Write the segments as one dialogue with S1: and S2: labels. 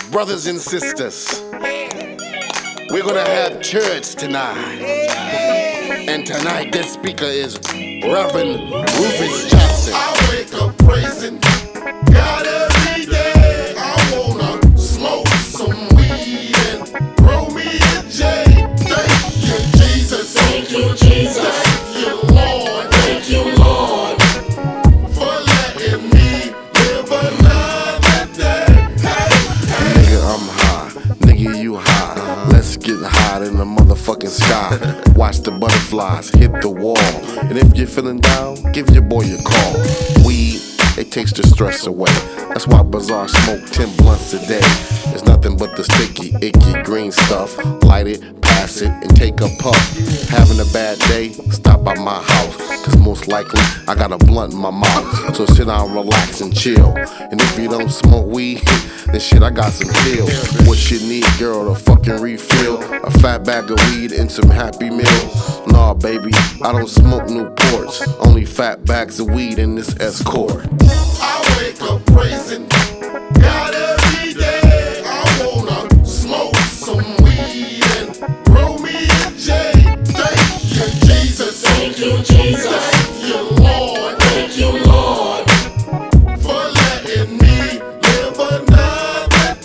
S1: Brothers and sisters, we're gonna have church tonight. And tonight, this speaker is Reverend Rufus Johnson.
S2: I wake up praising God every day. I wanna smoke some weed and roll me a J. Thank you, Jesus.
S3: Thank you, Jesus.
S2: Thank you, Lord.
S3: Thank you, Lord.
S2: For letting me live another day.
S1: Nigga, I'm high. Nigga, you high. Let's get high in the motherfucking sky. Watch the butterflies hit the wall. And if you're feeling down, give your boy a call. Weed, it takes the stress away. That's why Bazaar smoke 10 blunts a day. It's nothing but the sticky, icky green stuff. Light it, pass it, and take a puff. Having a bad day? Stop by my house. Cause most likely, I got a blunt in my mouth. So sit down, relax, and chill. And if you don't smoke weed, then shit, I got some pills. What you need, girl, a fucking refill? A fat bag of weed and some Happy Meals? Nah, baby, I don't smoke Newports. Only fat bags of weed in this Escort.
S2: I wake up praising God every day. I wanna smoke some weed and roll me a J. Thank you, Jesus.
S3: Thank you, Jesus.
S2: Thank you, Lord.
S3: Thank you, Lord.
S2: For letting me live another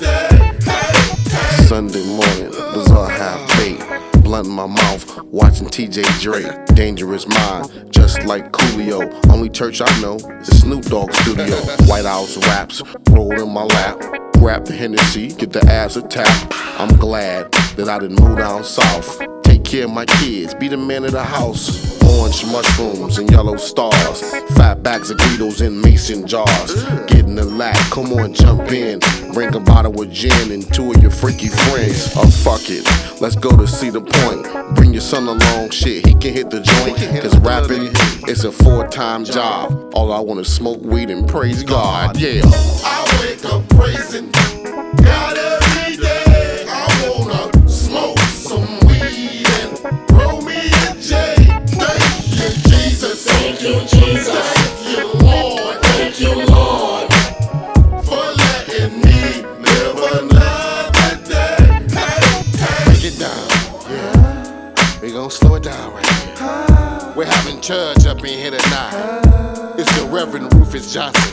S2: day.
S1: Sunday morning, Bazaar half baked. Blunt in my mouth, watching TJ Drake. Dangerous Mind, just like Coolio. Only church I know is Snoop Dogg studio. White House raps, rolled in my lap. Grab the Hennessy, get the ass attacked. I'm glad that I didn't move down south. Take care of my kids, be the man of the house. Orange mushrooms and yellow stars. Fat bags of Beatles in mason jars. Getting the lack, come on, jump in. Bring a bottle of gin and two of your freaky friends. Oh, fuck it, let's go to Cedar Point. Bring your son along, shit, he can hit the joint. Cause rapping, it's a full-time job. All I want is smoke weed and praise God, yeah.
S2: I wake up praising God every day. I wanna smoke some weed and roll me a J. Thank you, Jesus.
S3: Thank you, Jesus.
S2: Thank you, Lord.
S3: Thank you, Lord.
S2: For letting me live another day.
S1: Break it down, yeah. We gon' slow it down right here. We're having church up in here tonight. It's the Reverend Rufus Johnson.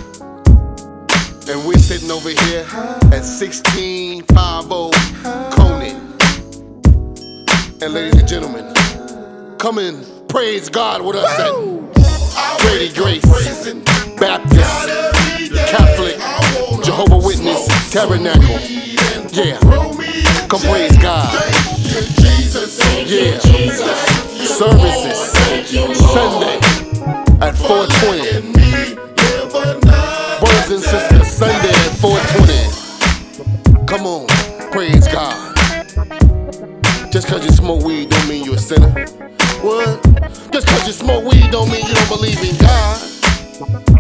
S1: And we're sitting over here at 1650 Conant. And ladies and gentlemen, come and praise God with us at Grady Grace Baptist, Catholic, Jehovah Witness, Tabernacle. Yeah, come praise God. Yeah, services Sunday at 420. Brothers and sisters, Sunday at 420. Come on, praise God. Just cause you smoke weed don't mean you're a sinner. What? Just cause you smoke weed don't mean you don't believe in God.